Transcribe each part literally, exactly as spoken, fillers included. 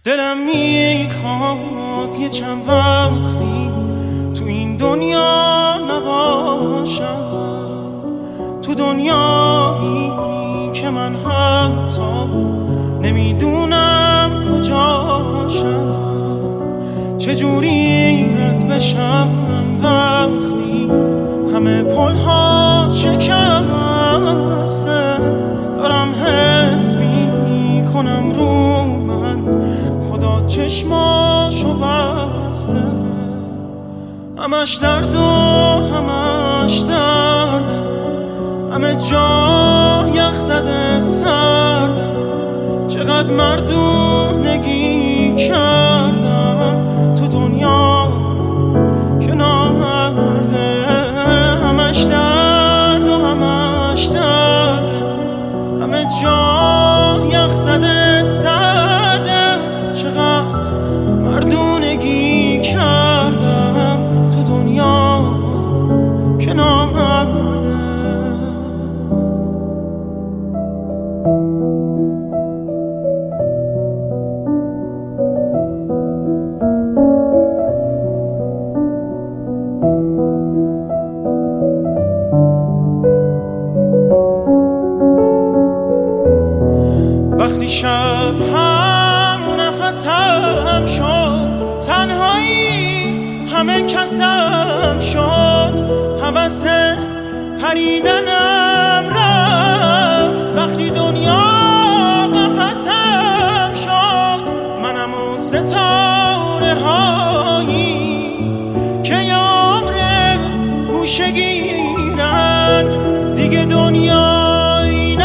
دلم میخواد یه چند وقتی تو این دنیا نباشم، تو دنیایی که من حتی نمیدونم کجاشم. چجوری رد بشم وقتی همه پل‌ها شکسته، دارم حس میکنم رو من خدا چشماشو بسته. همش درد و همش درده، همه جا یخ زده سرده. چقدر مردونگی کردم تو دنیا که نامرده. همش درد و همش درده، همه جا یخ زده سرده. چقدر مردونگی کردم تو دنیا که نامرده. وقتی شب هم نفس هم شد، تنهایی همه کسم شد. حوث پریدنم رفت وقتی دنیا قفسم شد. منم و ستاره هایی که عمر گوشه گیرن، دیگه دنیایی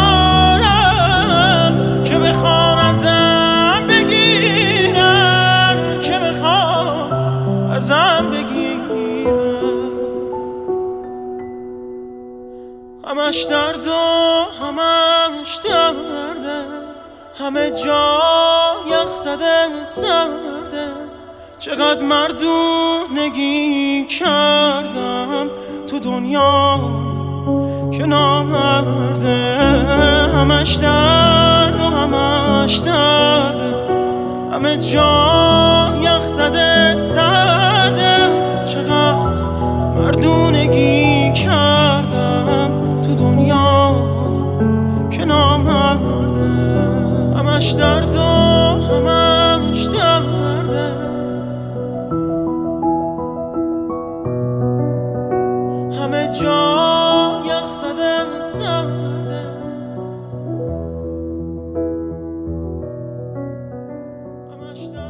ندارم که بخوام ازم بگیرن، که بخوام ازم بگیرن. همش درد و همش درده، همه جا یخ زده سرده. چقدر مردونگی کردم تو دنیا که نامرده. همش درد و همش درده، همه جا یخ زده سرده. چقدر مردونگی کردم تو دنیا که نامرده. همش درد و همش درده، همه جا یخ زده سرده. همش درد